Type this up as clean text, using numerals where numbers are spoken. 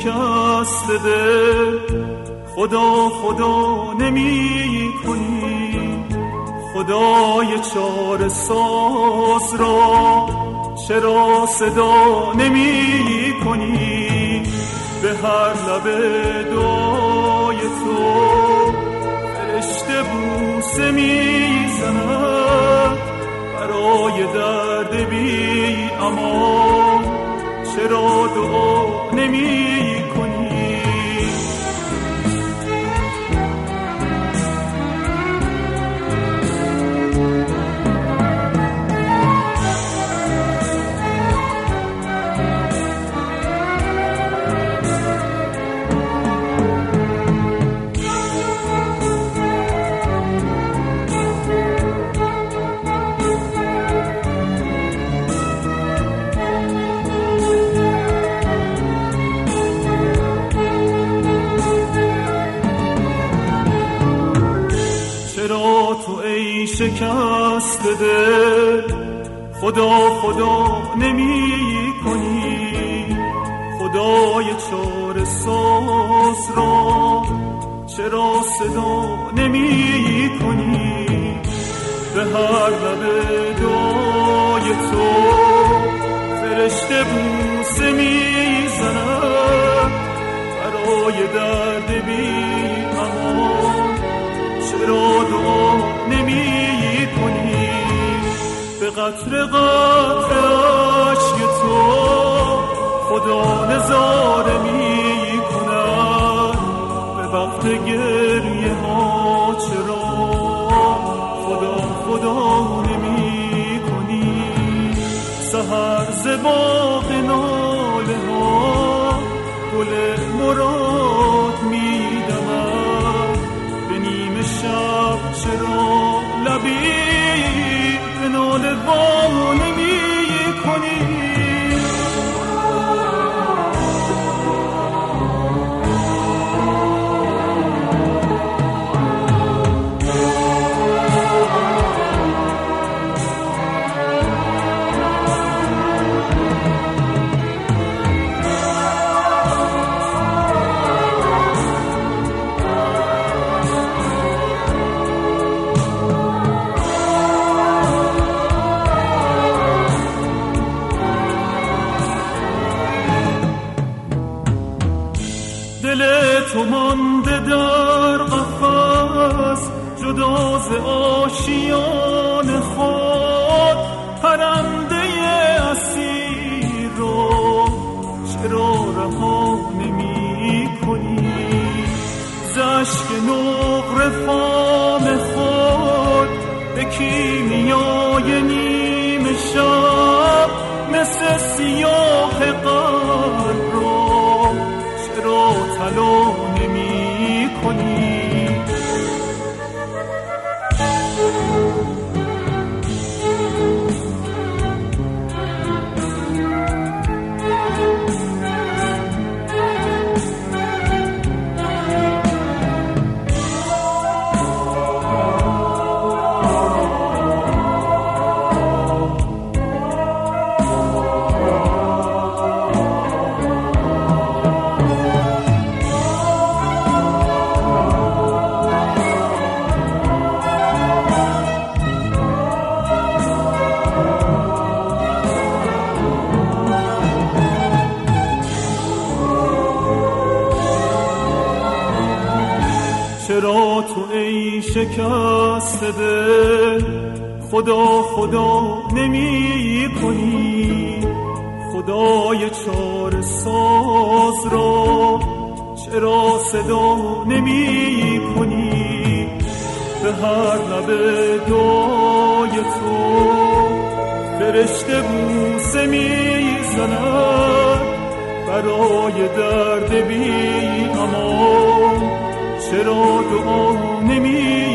شکست دل خدا خدا نمی کنی؟ خدای چاره ساز را چرا صدا نمی کنی؟ به هر لب دعای تو فرشته بوسه می زند برای درد بی امان، چرا دعا نمی کنی؟ چرا تو ای شکست دل خدا خدا نمی کنی؟ خدای چاره ساز را چرا صدا نمی کنی؟ به هر لب دعای تو فرشته بوسه می زند برای درد بی امان، چرا دعا نمی کنی؟ به قطر قطر عشق تو خدا نظاره می کند، به وقت گریه ها چرا خدا خدا نمی کنی؟ سحر ز باغ ناله ها گل مراد می دمد، به نیم شب چرا لبی به ناله وا نمی کنی؟ دل تو مانده در قفس جدا ز آشیان خود، پرنده اسیر رو چرا رها نمی کنی؟ ز اشک نقره فام خود به کیمیای نیم شب مثل سیاه قلب رو چرا طلا نمی کنی؟ چرا تو ای شکست دل خدا خدا نمی کنی؟ خدای چاره ساز را چرا صدا نمی کنی؟ به هر لب دعای تو فرشته بوسه می زند برای درد بی امان، چرا دعا نمی